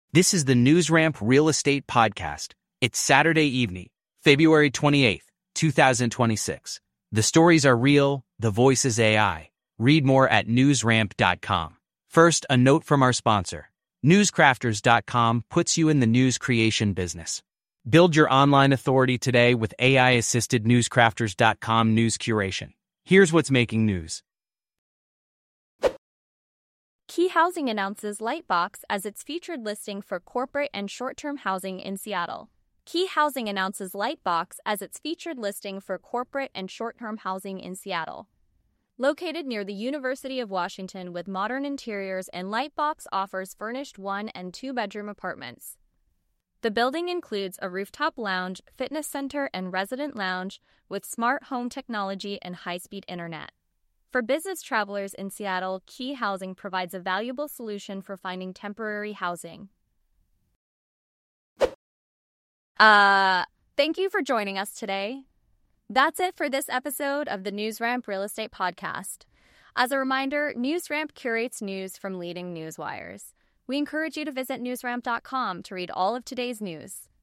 This is the NewsRamp Real Estate Podcast. It's Saturday evening, February 28th, 2026. The stories are real, the voice is AI. Read more at newsramp.com. First, a note from our sponsor. Newscrafters.com puts you in the news creation business. Build your online authority today with AI-assisted Newscrafters.com news curation. Here's what's making news. Key Housing announces Lightbox as its featured listing for corporate and short-term housing in Seattle. Key Housing announces Lightbox as its featured listing for corporate and short-term housing in Seattle. Located near the University of Washington with modern interiors, and Lightbox offers furnished 1- and 2-bedroom apartments. The building includes a rooftop lounge, fitness center, and resident lounge with smart home technology and high-speed internet. For business travelers in Seattle, Key Housing provides a valuable solution for finding temporary housing. Thank you for joining us today. That's it for this episode of the NewsRamp Real Estate Podcast. As a reminder, NewsRamp curates news from leading news wires. We encourage you to visit newsramp.com to read all of today's news.